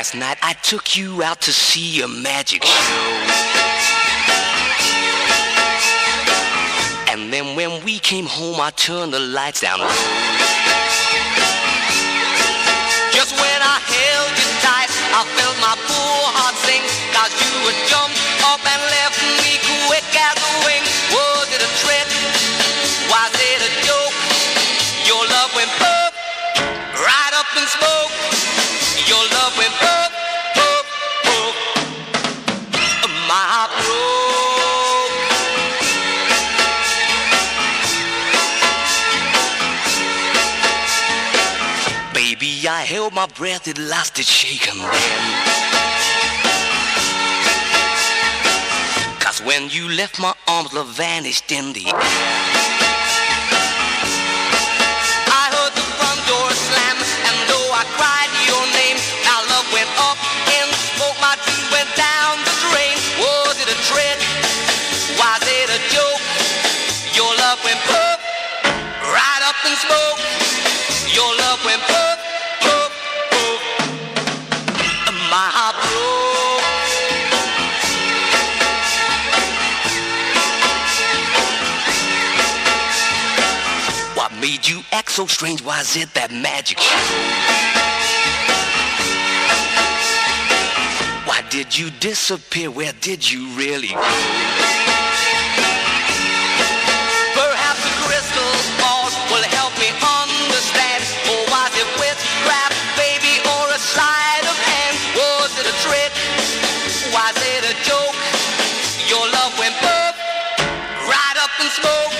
Last night I took you out to see a magic show. And then when we came home, I turned the lights down low. Just when I held you tight, I felt my poor heart sink, 'cause you had jumped up and left me quick as a wing. Was it a trick? Was it a joke? Your love went pop, right up in smoke. Your love went pop, pop, pop. My heart broke. Baby, I held my breath, it lasted shaking then. 'Cause when you left my arms, love vanished in the air. I heard the front door slam, and though I cried your name, our love went up in smoke, my dreams went down the drain. Was it a trick? Was it a joke? Your love went pop, right up in smoke. Your love went pop, pop, pop. My heart broke. What made you act so strange? Was it that magic show? Why did you disappear? Where did you really go? Perhaps a crystal ball will help me understand. Or was it witchcraft, baby, or a sleight of hand? Was it a trick? Was it a joke? Your love went pop, right up in smoke.